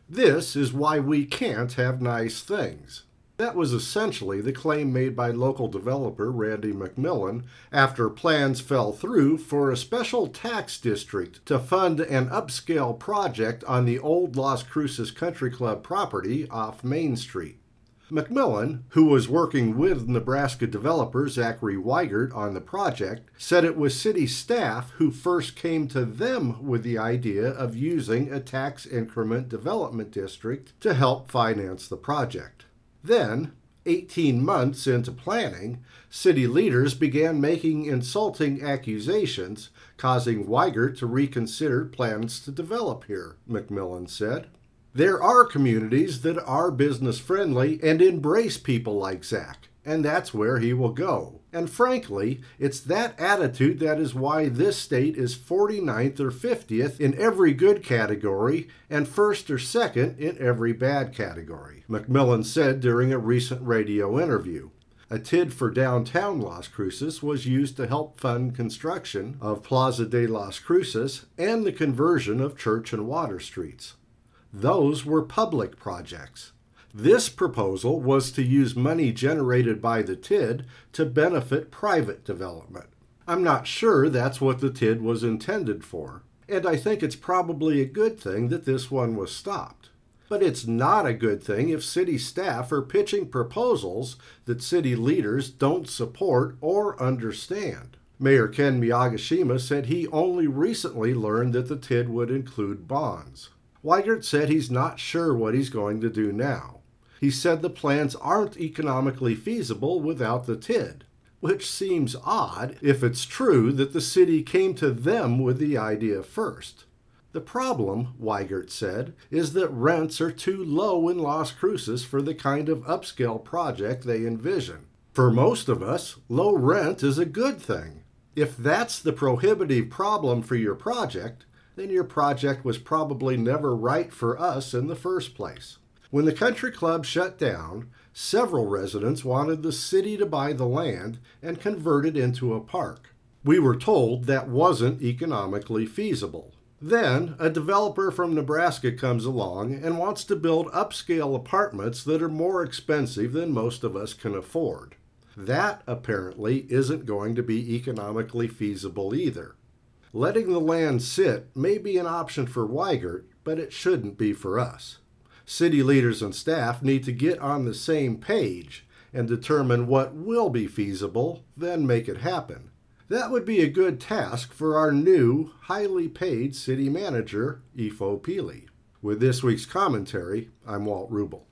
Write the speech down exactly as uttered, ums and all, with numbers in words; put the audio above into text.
This is why we can't have nice things. That was essentially the claim made by local developer Randy McMillan after plans fell through for a special tax district to fund an upscale project on the old Las Cruces Country Club property off Main Street. McMillan, who was working with Nebraska developer Zachary Weigert on the project, said it was city staff who first came to them with the idea of using a tax increment development district to help finance the project. Then, eighteen months into planning, city leaders began making insulting accusations, causing Weigert to reconsider plans to develop here, McMillan said. There are communities that are business-friendly and embrace people like Zach, and that's where he will go. And frankly, it's that attitude that is why this state is forty-ninth or fiftieth in every good category and first or second in every bad category, McMillan said during a recent radio interview. A T I D for downtown Las Cruces was used to help fund construction of Plaza de Las Cruces and the conversion of Church and Water Streets. Those were public projects. This proposal was to use money generated by the T I D to benefit private development. I'm not sure that's what the T I D was intended for, and I think it's probably a good thing that this one was stopped. But it's not a good thing if city staff are pitching proposals that city leaders don't support or understand. Mayor Ken Miyagishima said he only recently learned that the T I D would include bonds. Weigert said he's not sure what he's going to do now. He said the plans aren't economically feasible without the T I D, which seems odd if it's true that the city came to them with the idea first. The problem, Weigert said, is that rents are too low in Las Cruces for the kind of upscale project they envision. For most of us, low rent is a good thing. If that's the prohibitive problem for your project, then your project was probably never right for us in the first place. When the country club shut down, several residents wanted the city to buy the land and convert it into a park. We were told that wasn't economically feasible. Then, a developer from Nebraska comes along and wants to build upscale apartments that are more expensive than most of us can afford. That, apparently, isn't going to be economically feasible either. Letting the land sit may be an option for Weigert, but it shouldn't be for us. City leaders and staff need to get on the same page and determine what will be feasible, then make it happen. That would be a good task for our new, highly paid city manager, Ifo Pili. With this week's commentary, I'm Walt Rubel.